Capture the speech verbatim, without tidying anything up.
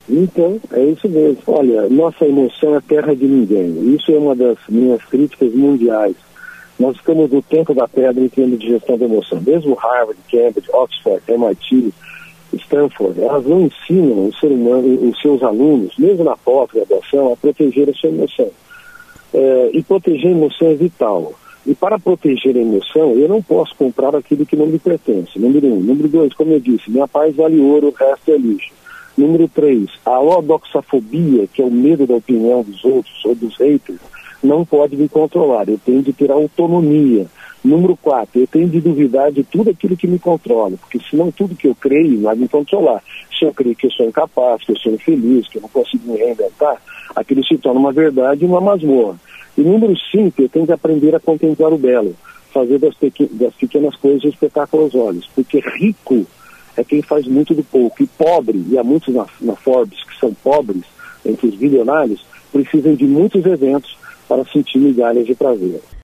Então, é isso mesmo. Olha, nossa emoção é terra de ninguém. Isso é uma das minhas críticas mundiais. Nós estamos no tempo da pedra em termos de gestão da emoção. Mesmo Harvard, Cambridge, Oxford, M I T, Stanford, elas não ensinam o ser humano, os seus alunos, mesmo na pós-graduação, a proteger a sua emoção. É, e proteger a emoção é vital. E para proteger a emoção, eu não posso comprar aquilo que não me pertence. Número um. Número dois, como eu disse, minha paz vale ouro, o resto é lixo. Número três, a lodoxafobia, que é o medo da opinião dos outros ou dos haters, não pode me controlar. Eu tenho de ter autonomia. Número quatro, eu tenho de duvidar de tudo aquilo que me controla, porque senão tudo que eu creio vai me controlar. Se eu creio que eu sou incapaz, que eu sou infeliz, que eu não consigo me reinventar, aquilo se torna uma verdade e uma masmorra. E número cinco, eu tenho de aprender a contemplar o belo, fazer das, pequ- das pequenas coisas um espetáculo aos olhos, porque rico é quem faz muito do pouco, e pobre, e há muitos na, na Forbes que são pobres, entre os bilionários, precisam de muitos eventos para sentir migalhas de prazer.